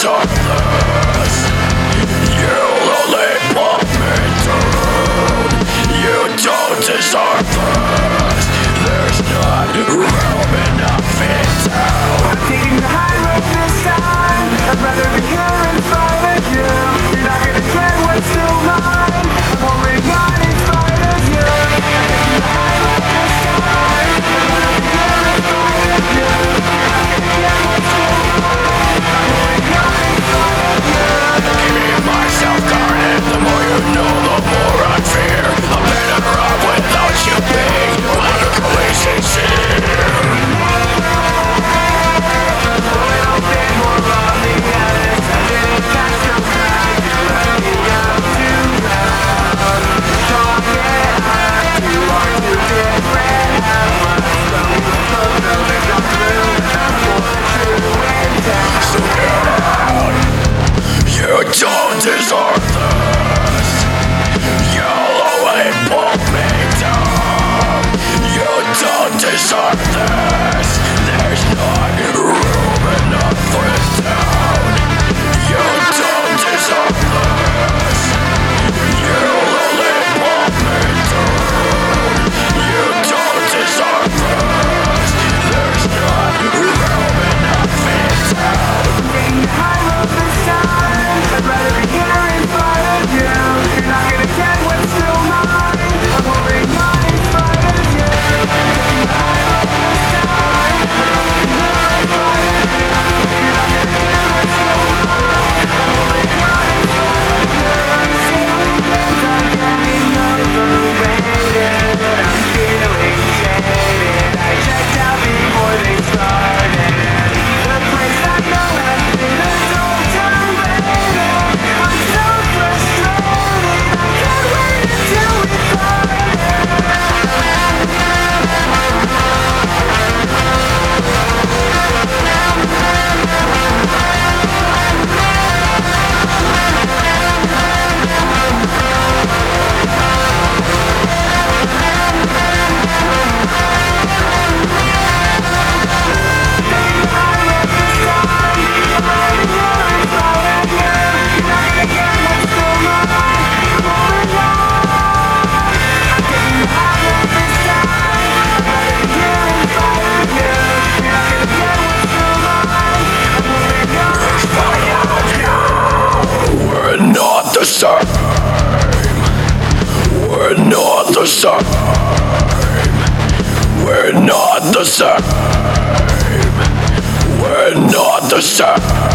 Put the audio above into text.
heartless. You only put me down. You don't deserve this. There's not room enough in town. I'm taking the high road this time. I'd rather be here in spite of you. You're not gonna get what's still mine. I'm holding on in spite of you. I'm taking the high road this time. I'd rather be here in spite of you. You're not gonna get what's still mine. I'm holding on in spite of you. Keeping myself guarded, the more you know, the more I fear. I'm better off without you being logically sincere. You don't deserve this. You'll only pull me down. You don't deserve this. There's not room enough for it down. You don't deserve this. You'll only pull me down. You don't deserve this. There's not room enough for it down. I'd rather be here in spite of you. You're not gonna get what's still mine. I'm holding on in spite of you. Taking the high road this time. I'd rather be here in spite of you. You're not gonna get what's still mine. I'm holding on in spite of you. I'm feeling things I'm getting overrated. I'm feeling jaded. I checked out before they started. The place I know has been a dull turn later. I'm so frustrated. I can't wait until we find the same. We're not the same. We're not the same. We're not the same.